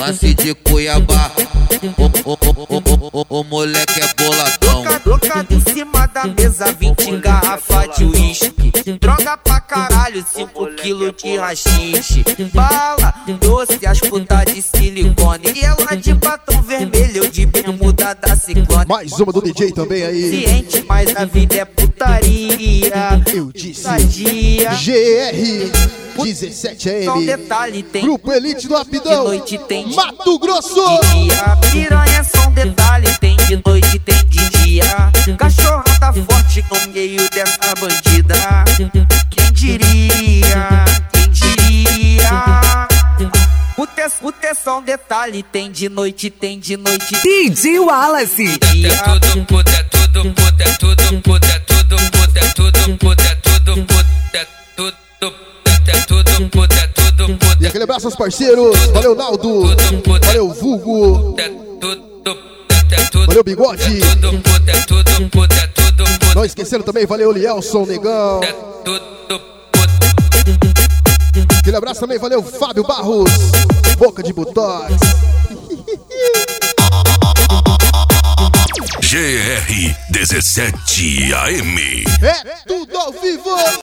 lance de Cuiabá. O moleque é boladão. Trocado em cima da mesa, 20 garrafas de uísque. Droga pra caralho, 5 quilos de rachixe. Bala, doce, as putas de silicone. E ela de batom vermelho, eu de bermuda da Ciclone. Mais uma do DJ também aí. Ciente, mas a vida é putaria. Eu disse Putaria. GR 17 Só um AM. detalhe, tem Grupo Elite do de Rapidão. noite, tem de Mato Grosso. dia. Piranha, só um detalhe, tem de noite, tem de dia. Cachorra tá forte no meio dessa bandida. Quem diria? Quem diria? O só um detalhe, tem de noite, tem de noite. DJ Wallace. É tudo puta, é tudo puta, é tudo puta, é tudo puta, é tudo puta, é tudo puta, é tudo puta, é tudo puta, é tudo puta. E aquele abraço aos parceiros. Valeu, Naldo. Valeu, Vulgo. Valeu, Bigode. Não esquecendo também, valeu, Lielson, Negão. Aquele abraço também, valeu, Fábio Barros. Boca de Botox. GR 17 AM. É tudo ao vivo.